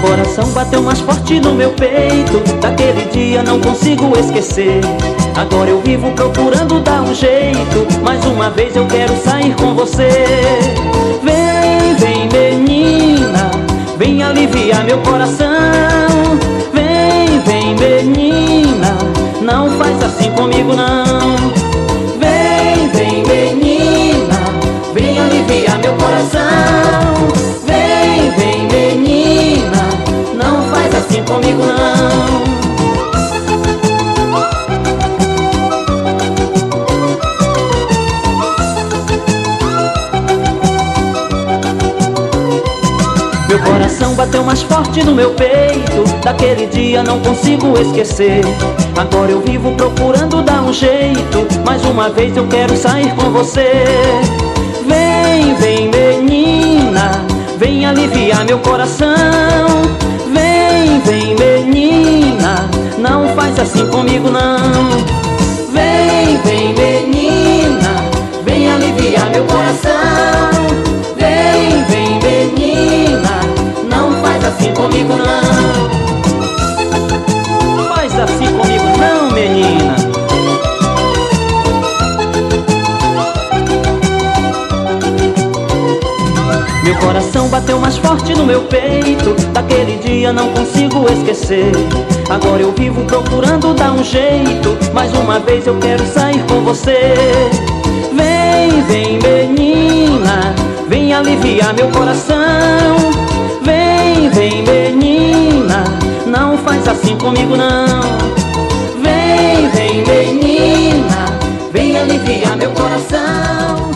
coração bateu mais forte no meu peito. Daquele dia não consigo esquecer. Agora eu vivo procurando dar um jeito. Mais uma vez eu quero sair com você. Vem, vem menina, vem aliviar meu coração. Vem, vem menina, não faz assim comigo não. Vem, vem menina, vem aliviar meu coração. Vem, vem menina, não faz assim comigo não. Meu coração bateu mais forte no meu peito. Daquele dia não consigo esquecer. Agora eu vivo procurando dar um jeito. Mais uma vez eu quero sair com você. Vem, vem menina, vem aliviar meu coração. Vem, vem menina, não faz assim comigo não. Vem, vem menina, vem aliviar meu coração. Vem, vem menina, não faz assim comigo não. Faz assim comigo não, menina. Meu coração bateu mais forte no meu peito. Daquele dia não consigo esquecer. Agora eu vivo procurando dar um jeito. Mais uma vez eu quero sair com você. Vem, vem menina, vem aliviar meu coração. Vem, vem menina, não faz assim comigo não. Vem, vem menina, vem aliviar meu coração.